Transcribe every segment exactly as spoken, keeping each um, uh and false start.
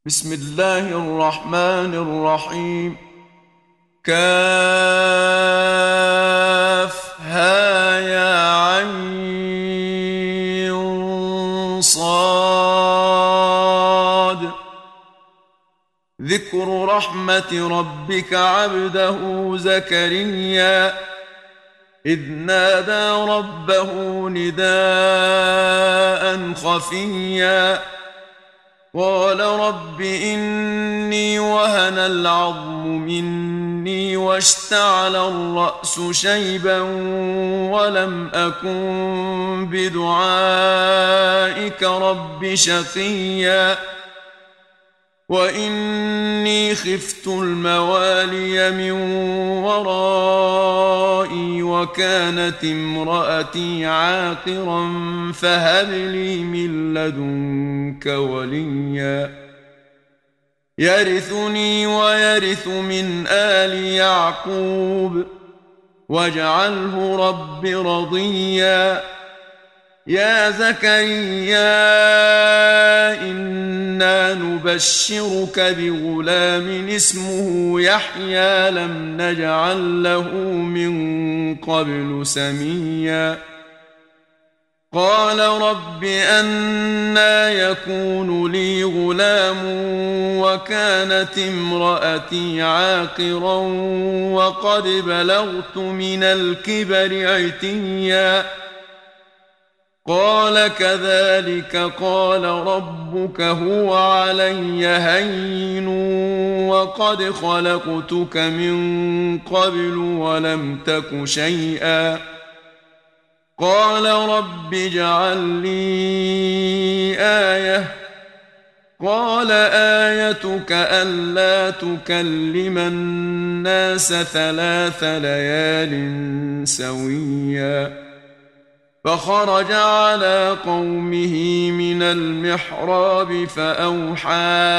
بسم الله الرحمن الرحيم. كافها يا عين صاد. ذكر رحمة ربك عبده زكريا إذ نادى ربه نداء خفيا قال رب إني وهن العظم مني واشتعل الرأس شيبا ولم أكن بدعائك رب شقيا وإني خفت الموالي من ورائي وكانت امرأتي عاقرا فهب لي من لدنك وليا يرثني ويرث من آل يعقوب واجعله رب رضيا يا زكريا إنا نبشرك بغلام اسمه يحيى لم نجعل له من قبل سميا قال رب أنى يكون لي غلام وكانت امرأتي عاقرا وقد بلغت من الكبر عتيا قال كذلك قال ربك هو علي هين وقد خلقتك من قبل ولم تك شيئا قال رب اجعل لي آية قال آيتك ألا تكلم الناس ثلاث ليال سويا فخرج على قومه من المحراب فأوحى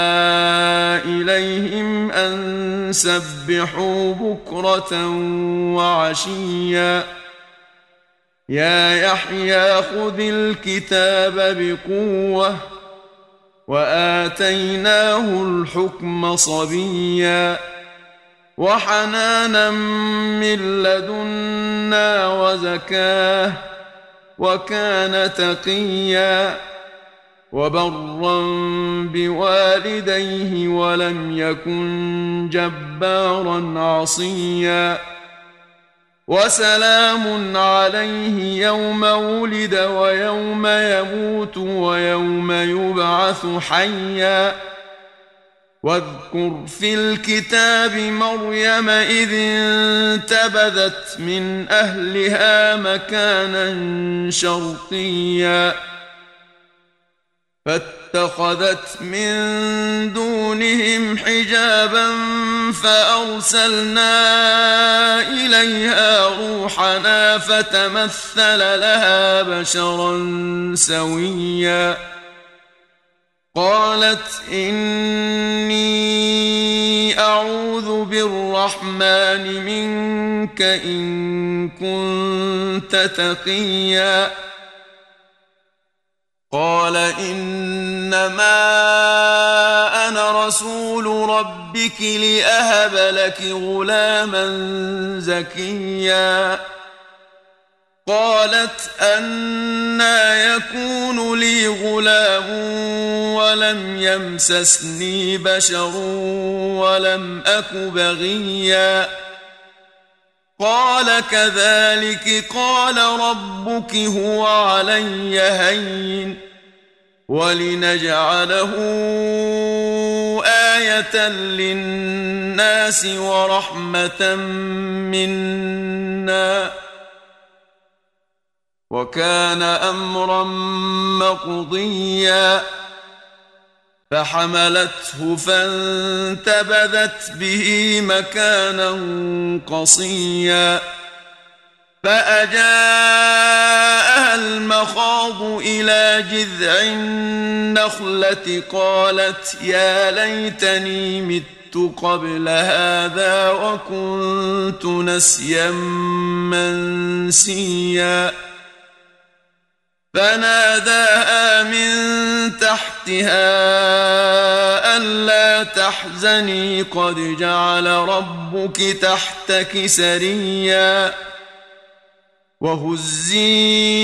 إليهم أن سبحوا بكرة وعشيا يا يحيى خذ الكتاب بقوة وآتيناه الحكم صبيا وحنانا من لدنا وزكاه وكان تقيا وبرا بوالديه ولم يكن جبارا عصيا وسلام عليه يوم ولد ويوم يموت ويوم يبعث حيا واذكر في الكتاب مريم إذ انتبذت من أهلها مكانا شرقيا فاتخذت من دونهم حجابا فأرسلنا إليها روحنا فتمثل لها بشرا سويا قالت إني أعوذ بالرحمن منك إن كنت تقيا قال إنما أنا رسول ربك لأهب لك غلاما زكيا قالت أنى يكون لي غلام ولم يمسسني بشر ولم أك بغيا قال كذلك قال ربك هو علي هين ولنجعله آية للناس ورحمة منا وكان أمرا مقضيا فحملته فانتبذت به مكانا قصيا فأجاءها المخاض إلى جذع النخلة قالت يا ليتني مت قبل هذا وكنت نسيا منسيا فناداها من تحتها ألا تحزني قد جعل ربك تحتك سريا وهزي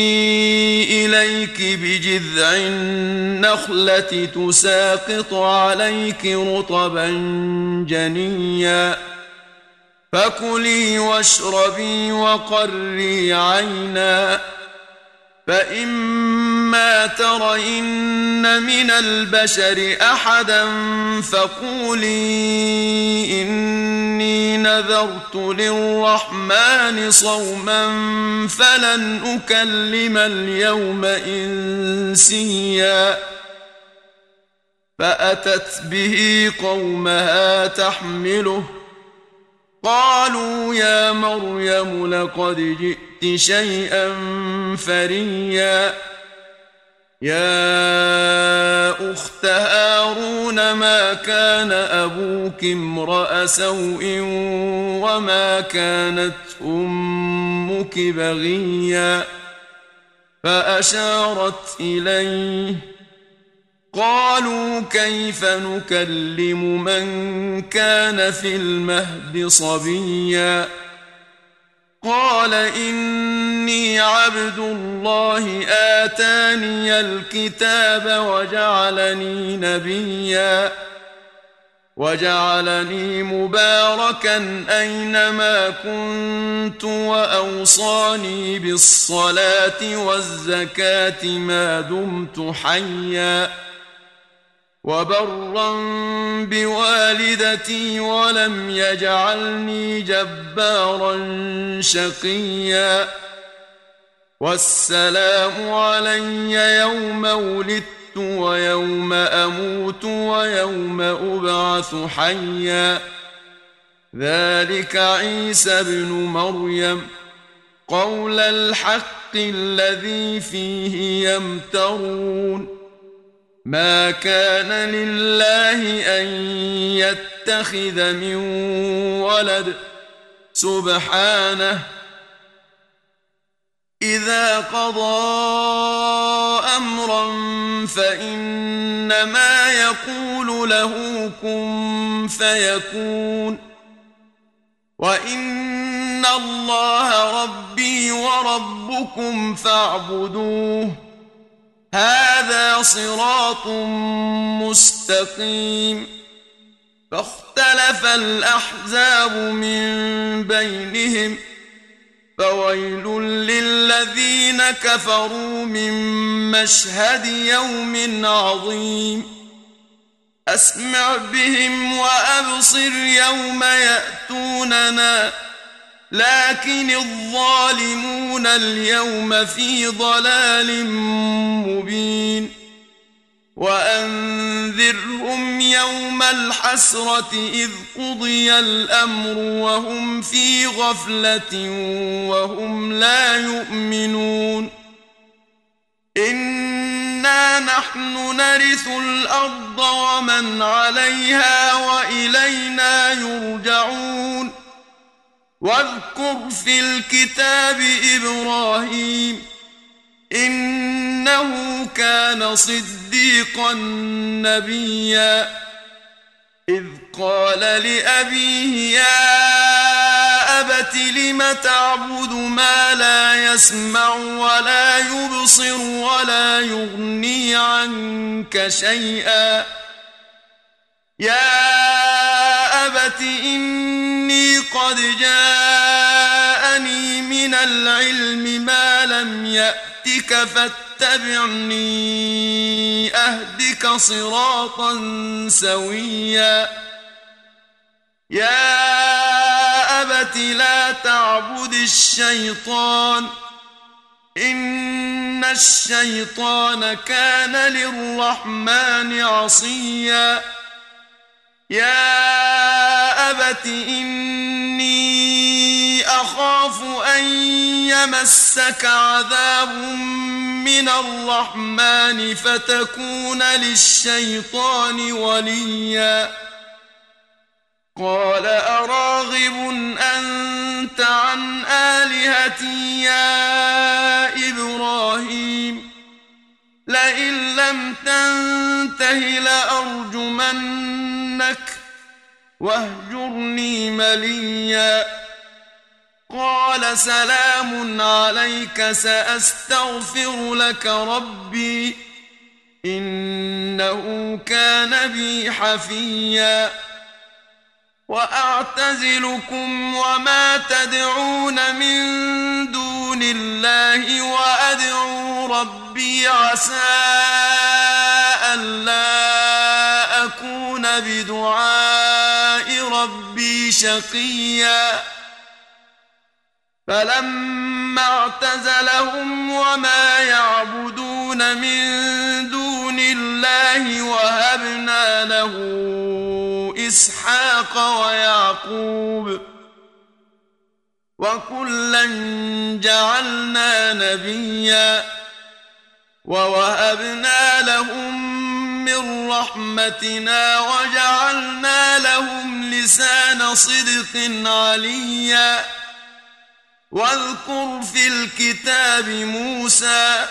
إليك بجذع النخلة تساقط عليك رطبا جنيا فكلي واشربي وقري عينا فإما ترين من البشر أحدا فقولي إني نذرت للرحمن صوما فلن أكلم اليوم إنسيا فأتت به قومها تحمله قالوا يا مريم لقد جئت شيئا فريا يا أخت هارون ما كان أبوك امرأ سوء وما كانت أمك بغيا فأشارت إليه قالوا كيف نكلم من كان في المهد صبيا قال إني عبد الله آتاني الكتاب وجعلني نبيا وجعلني مباركا أينما كنت وأوصاني بالصلاة والزكاة ما دمت حيا وبرا بوالدتي ولم يجعلني جبارا شقيا والسلام علي يوم ولدت ويوم أموت ويوم أبعث حيا ذلك عيسى ابن مريم قول الحق الذي فيه يمترون ما كان لله أن يتخذ من ولد سبحانه إذا قضى أمرا فإنما يقول له كن فيكون وإن الله ربي وربكم فاعبدوه هذا صراط مستقيم فاختلف الأحزاب من بينهم فويل للذين كفروا من مشهد يوم عظيم أسمع بهم وأبصر يوم يأتوننا لكن الظالمون اليوم في ضلال مبين وأنذرهم يوم الحسرة إذ قضي الأمر وهم في غفلة وهم لا يؤمنون إنا نحن نرث الأرض ومن عليها وإلينا يرجعون واذكر في الكتاب إبراهيم إنه كان صديقا نبيا إذ قال لأبيه يا أبت لم تعبد ما لا يسمع ولا يبصر ولا يغني عنك شيئا يا أبت إني قد جاءني من العلم ما لم يأتك فاتبعني أهدك صراطا سويا يا أبت لا تعبد الشيطان إن الشيطان كان للرحمن عصيا يا أبت إني أخاف أن يمسك عذاب من الرحمن فتكون للشيطان وليا قال أراغب أنت عن آلهتي يا إبراهيم لئن لم تنته لأرجمنك واهجرني مليا قال سلام عليك سأستغفر لك ربي إنه كان بي حفيا وأعتزلكم وما تدعون من دون الله وأدعو ربي عسى ألا أكون بدعاء ربي شقيا فلما اعتزلهم وما يعبدون من دون الله وهبنا له إسحاق ويعقوب وكلا جعلنا نبيا ووهبنا لهم من رحمتنا وجعلنا لهم لسان صدق عليا واذكر في الكتاب موسى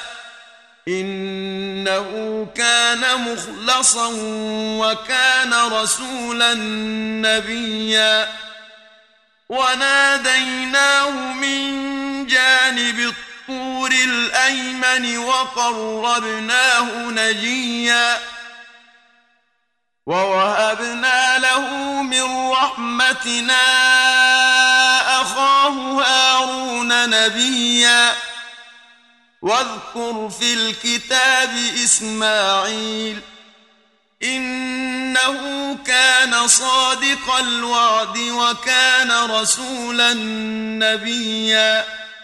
إنه كان مخلصا وكان رسولا نبيا وناديناه من جانب الطور الأيمن وقربناه نجيا ووهبنا له من رحمتنا أخاه هارون نبيا واذكر في الكتاب إسماعيل إنه كان صادق الوعد وكان رسولا نبيا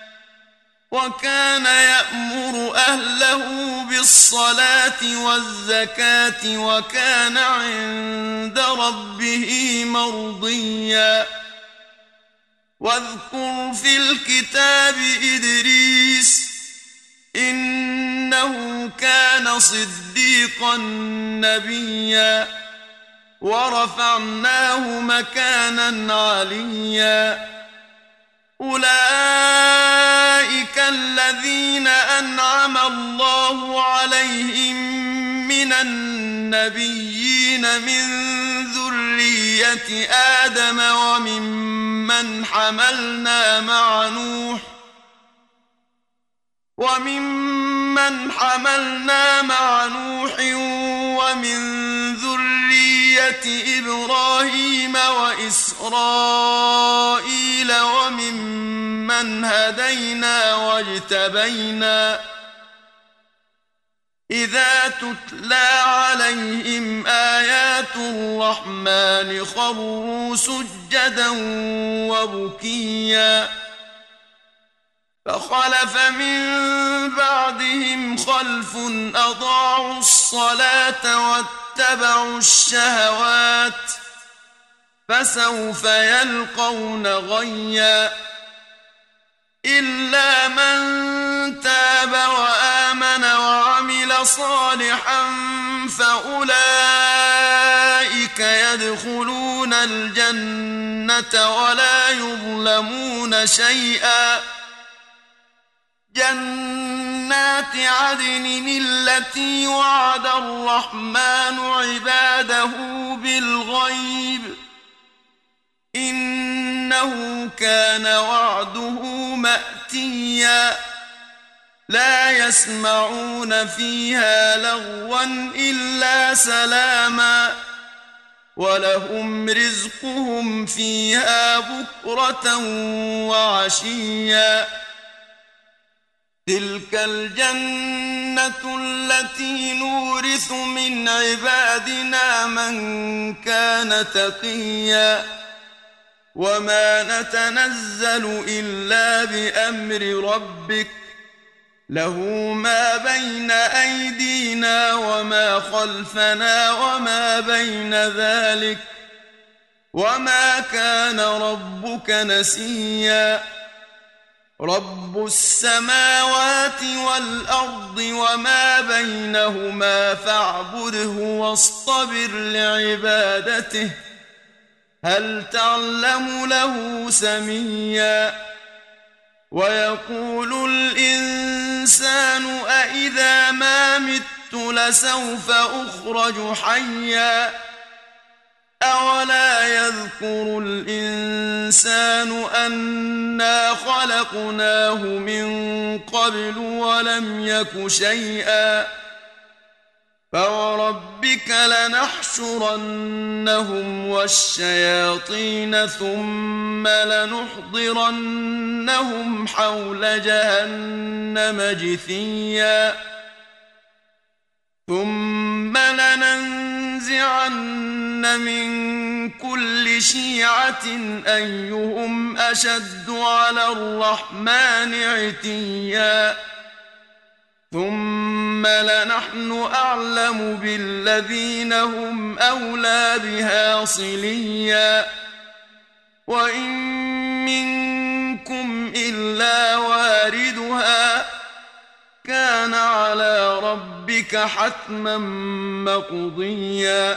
وكان يأمر أهله بالصلاة والزكاة وكان عند ربه مرضيا واذكر في الكتاب إدريس إنه كان صديقا نبيا ورفعناه مكانا عليا أولئك الذين أنعم الله عليهم من النبيين من ذرية آدم وممن حملنا مع نوح وممن حملنا مع نوح ومن ذرية إبراهيم وإسرائيل وممن هدينا واجتبينا إذا تتلى عليهم آيات الرحمن خروا سجدا وبكيا فخلف من بعدهم خلف أضاعوا الصلاة واتبعوا الشهوات فسوف يلقون غيا إلا من تاب وآمن وعمل صالحا فأولئك يدخلون الجنة ولا يظلمون شيئا جنات عدن التي وعد الرحمن عباده بالغيب إنه كان وعده مأتيا لا يسمعون فيها لغوا إلا سلاما ولهم رزقهم فيها بكرة وعشيا تلك الجنة التي نورث من عبادنا من كان تقيا وما نتنزل إلا بأمر ربك له ما بين أيدينا وما خلفنا وما بين ذلك وما كان ربك نسيا رب السماوات والأرض وما بينهما فاعبده واصطبر لعبادته هل تعلم له سميا ويقول الإنسان أإذا ما مت لسوف أخرج حيا أولا يذكر الإنسان أنا خلقناه من قبل ولم يك شيئا فوربك لنحشرنهم والشياطين ثم لنحضرنهم حول جهنم جثيا ثم لننزعن من كل شيعة أيهم أشد على الرحمن عتيا ثم لنحن أعلم بالذين هم أولى بها صليا وإن منكم إلا واردها كان على ربك حتما مقضيا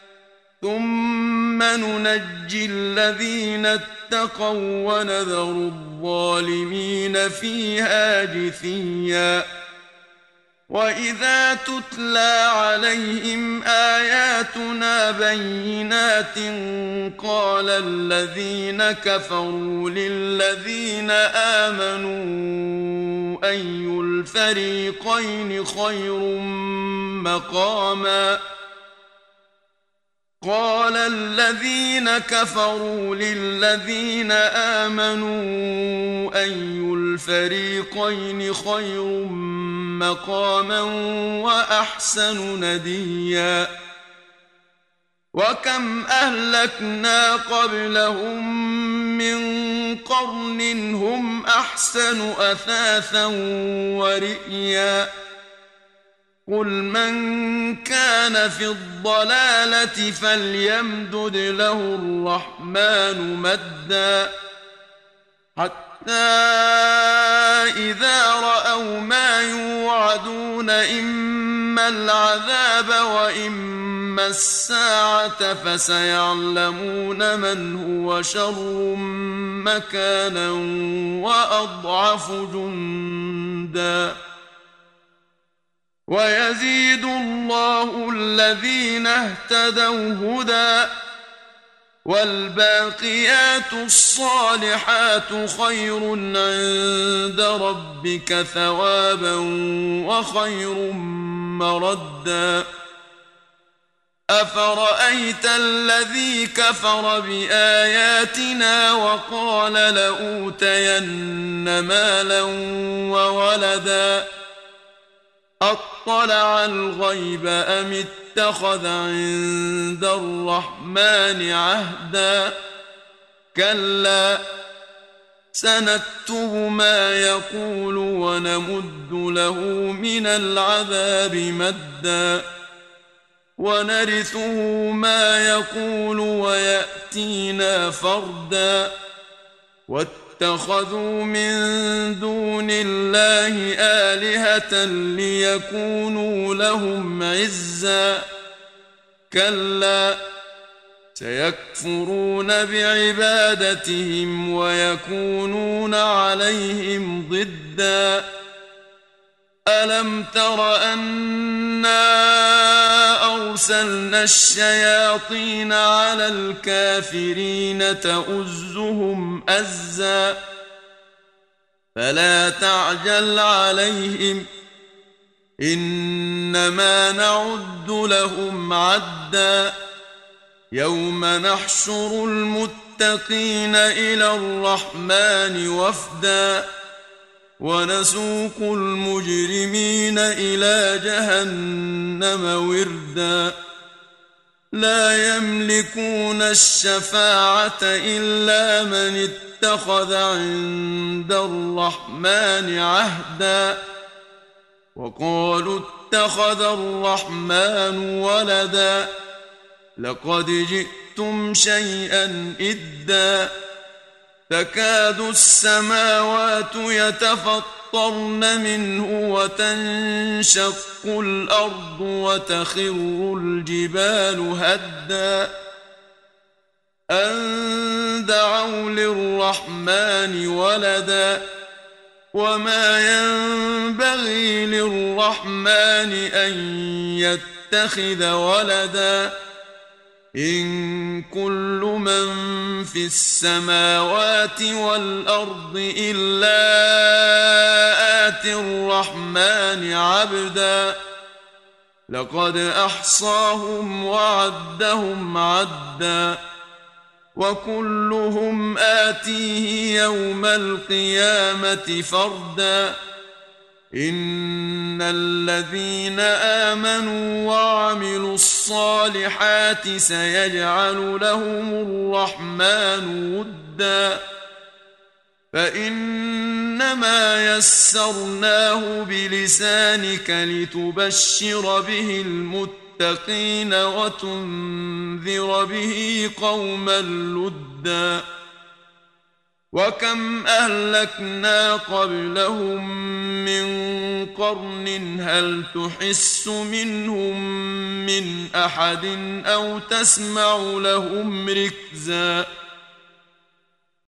ثم ننجي الذين اتقوا ونذر الظالمين فيها جثيا وإذا تتلى عليهم آياتنا بينات قال الذين كفروا للذين آمنوا أي الفريقين خير مقاما قال الذين كفروا للذين آمنوا أي الفريقين خير مقاما وأحسن نديا وكم أهلكنا قبلهم من قرن هم أحسن أثاثا ورئيا قل من كان في الضلالة فليمدد له الرحمن مدا حتى إذا رأوا ما يوعدون إما العذاب وإما الساعة فسيعلمون من هو شر مكانا وأضعف جندا ويزيد الله الذين اهتدوا هدى والباقيات الصالحات خير عند ربك ثوابا وخير مردا أفرأيت الذي كفر بآياتنا وقال لأوتين مالا وولدا أطلع الغيب أم اتخذ عند الرحمن عهدا كلا سنكتب ما يقول ونمد له من العذاب مدا ونرثه ما يقول ويأتينا فردا واتخذوا من دون الله آلهة ليكونوا لهم عزا كلا سيكفرون بعبادتهم ويكونون عليهم ضدا ألم تر أنا أرسلنا الشياطين على الكافرين تؤزهم أزا فلا تعجل عليهم إنما نعد لهم عدا يوم نحشر المتقين إلى الرحمن وفدا ونسوق المجرمين إلى جهنم وردا لا يملكون الشفاعة إلا من اتخذ عند الرحمن عهدا وقالوا اتخذ الرحمن ولدا لقد جئتم شيئا إدا تكاد السماوات يتفطرن منه وتنشق الأرض وتخر الجبال هدا أن دعوا للرحمن ولدا وما ينبغي للرحمن أن يتخذ ولدا إن كل من في السماوات والأرض إلا آتي الرحمن عبدا لقد أحصاهم وعدهم عدا وكلهم آتيه يوم القيامة فردا إن الذين آمنوا وعملوا الصالحات سيجعل لهم الرحمن ودا فإنما يسرناه بلسانك لتبشر به المتقين وتنذر به قوما لدا وكم أهلكنا قبلهم من قرن هل تحس منهم من أحد أو تسمع لهم ركزا